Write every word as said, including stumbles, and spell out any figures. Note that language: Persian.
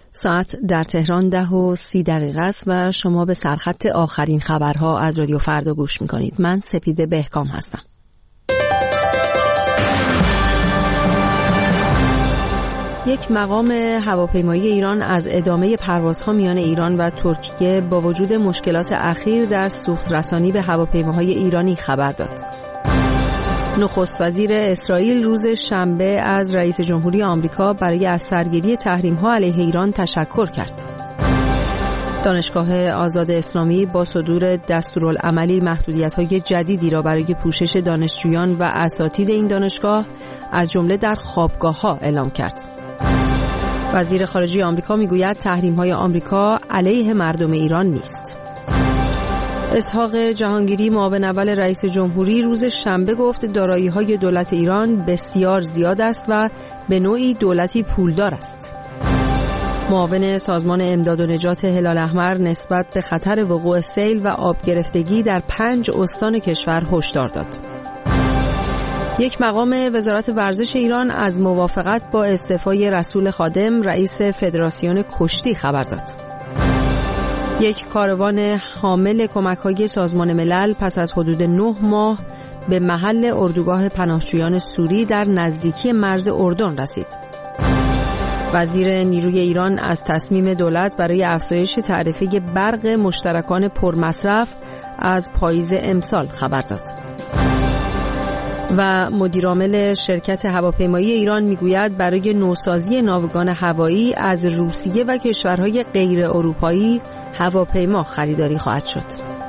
ساعت در تهران ده و سی دقیقه است و شما به سرخط آخرین خبرها از رادیو فردا گوش میکنید. من سپیده بهکام هستم. یک مقام هواپیمایی ایران از ادامه پروازها میان ایران و ترکیه با وجود مشکلات اخیر در سوخت رسانی به هواپیماهای ایرانی خبر داد. نخست وزیر اسرائیل روز شنبه از رئیس جمهوری آمریکا برای از سرگیری تحریم‌ها علیه ایران تشکر کرد. دانشگاه آزاد اسلامی با صدور دستورالعملی محدودیت‌های جدیدی را برای پوشش دانشجویان و اساتید این دانشگاه از جمله در خوابگاه‌ها اعلام کرد. وزیر خارجه آمریکا میگوید تحریم‌های آمریکا علیه مردم ایران نیست. اسحاق جهانگیری معاون اول رئیس جمهوری روز شنبه گفت دارایی‌های دولت ایران بسیار زیاد است و به نوعی دولتی پولدار است. معاون سازمان امداد و نجات هلال احمر نسبت به خطر وقوع سیل و آب گرفتگی در پنج استان کشور هشدار داد. یک مقام وزارت ورزش ایران از موافقت با استعفای رسول خادم رئیس فدراسیون کشتی خبر داد. یک کاروان حامل کمک‌های سازمان ملل پس از حدود نه ماه به محل اردوگاه پناهجویان سوری در نزدیکی مرز اردن رسید. وزیر نیروی ایران از تصمیم دولت برای افزایش تعرفه برق مشترکان پرمصرف از پاییز امسال خبر داد. و مدیرعامل شرکت هواپیمایی ایران میگوید برای نوسازی ناوگان هوایی از روسیه و کشورهای غیر اروپایی هواپیما خریداری خواهد شد.